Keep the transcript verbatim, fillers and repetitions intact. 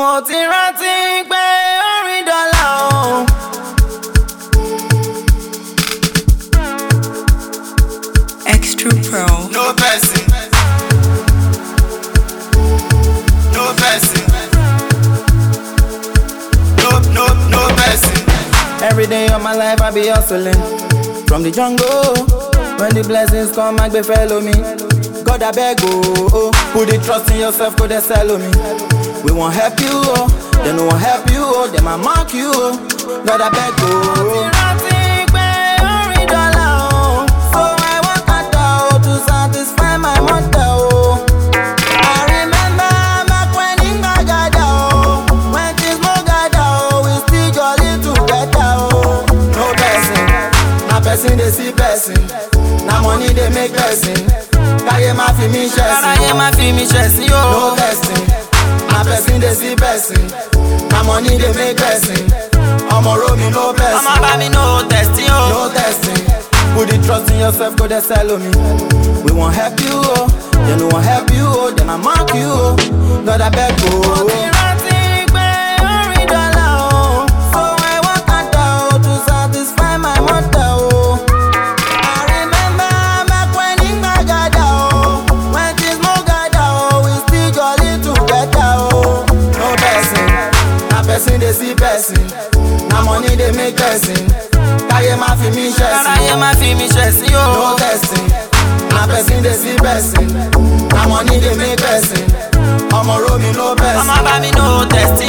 mo ti rántí pé orin dọ́là o. Extra Pro. No person. No person. No, no, no person. Every day of my life I be hustling from the jungle. When the blessings come, I be follow me. God I beg oh, put the trust in yourself, go they sell me. We won't help you, oh, they no one help you, oh, them I mark you, oh. God I beg oh. So I work hard oh, to satisfy my mother oh. I remember back when in Gagada oh, when things more gada oh, we still jolly together oh. No person, na person they see person, na money they make person. Kaye ma fi mi ṣẹ̀sín, kaye ma fi mi ṣẹ̀sín yo. No person, na person dey see person, na money dey make person. Ọmọ ro mi no person, ọmọ bá mi no testing o. No testing, put the trust in yourself, go dey sell me. We wan help you o, dem no wan help you o, dem a mark you o. God abeg o. Person they see person, na money they make person. Kaye ma fi mi ṣẹ̀sín, kaye ma fi mi ṣẹ̀sín yo. No testing, na person they see person, na money they make person. Ọmọ ro mi no person, ọmọ bá mi no testing.